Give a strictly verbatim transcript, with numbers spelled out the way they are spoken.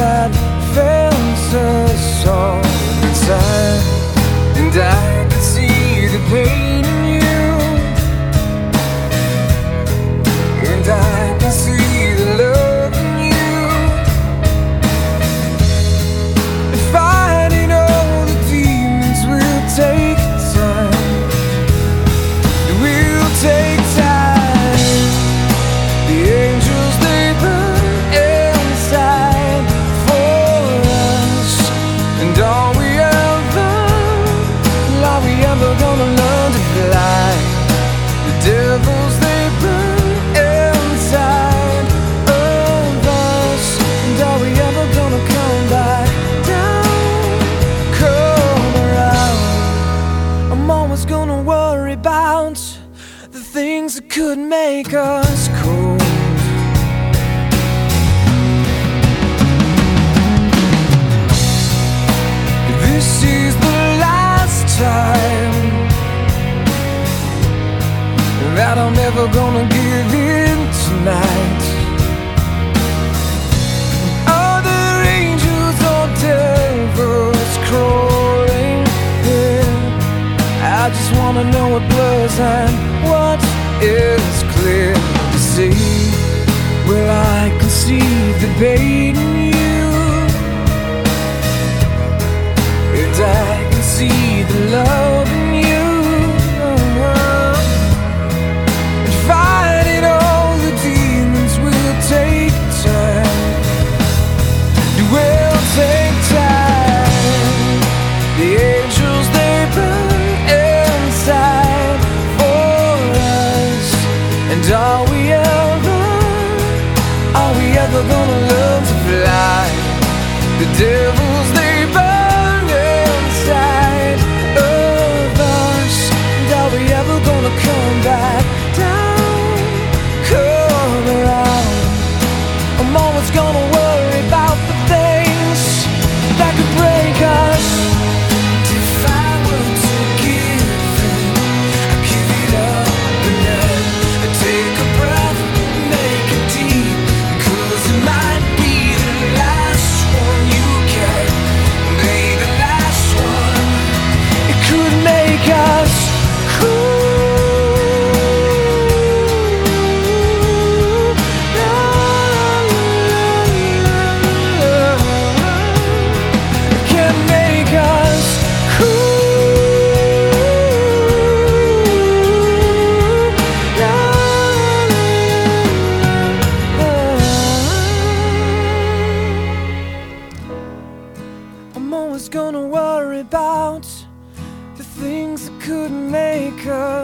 that fills us all inside, and I can see the pain in you, and I can see the love in you. Fighting all the demons will take time. It will take time. The angels, they burn inside for us, and all we ever, are we ever gonna learn to fly? The devils, they burn inside of us, and are we ever gonna come back down, come around? I'm always gonna worry about the things that could make us cold. This is the last time that I'm ever gonna give in tonight. Other angels or devils crawling here, I just wanna know what blurs and what is clear to see. Will I conceive the pain in you, and I can see the love in you. And fighting all the demons will take time. It will take time. The angels, they burn inside for us, and are we ever, are we ever gonna learn to fly? The devils, they burn inside of us, and are we ever gonna come back down, come around? I'm always gonna worry about the things that could break us. If I were to give in, I'd give it up and then I'd take a breath, make it deep, 'cause it might be the last one you get, maybe the last one. It could make us cool. It can make us cool. I'm always gonna worry about the things that could make us